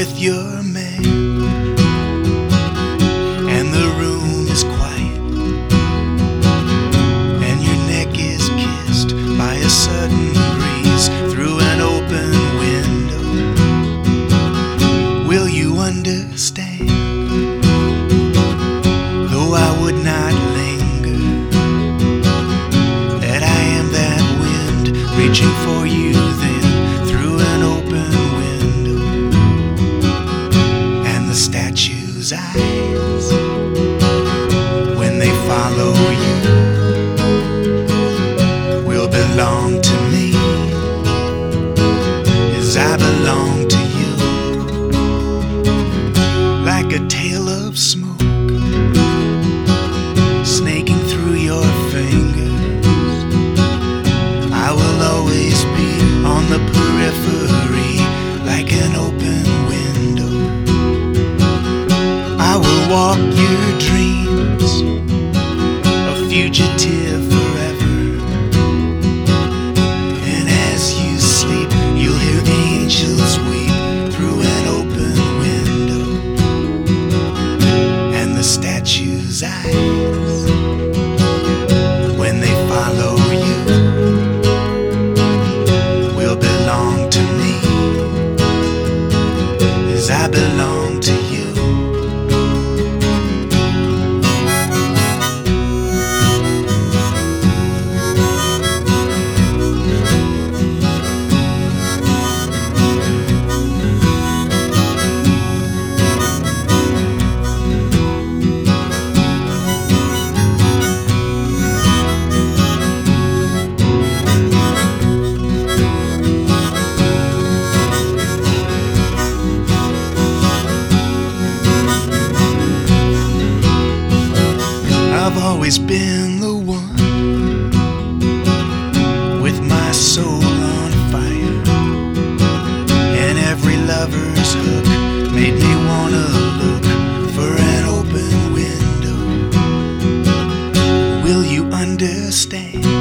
with your man, and the room is quiet, and your neck is kissed by a sudden breeze through an open window. Will you understand? Though I would not linger, that I am that wind reaching for you then through an open window. And the statue's eyes, when they follow you, will belong to me as I belong to you. Like a tail of smoke snaking through your fingers, I will always be on the periphery like an open window. I will walk your dreams, a fugitive forever. And as you sleep, you'll hear angels weep through an open window. And the statue's eyes, when they follow you, will belong to me as I belong to you. I've always been the one with my soul on fire, and every lover's hook made me wanna look for an open window. Will you understand?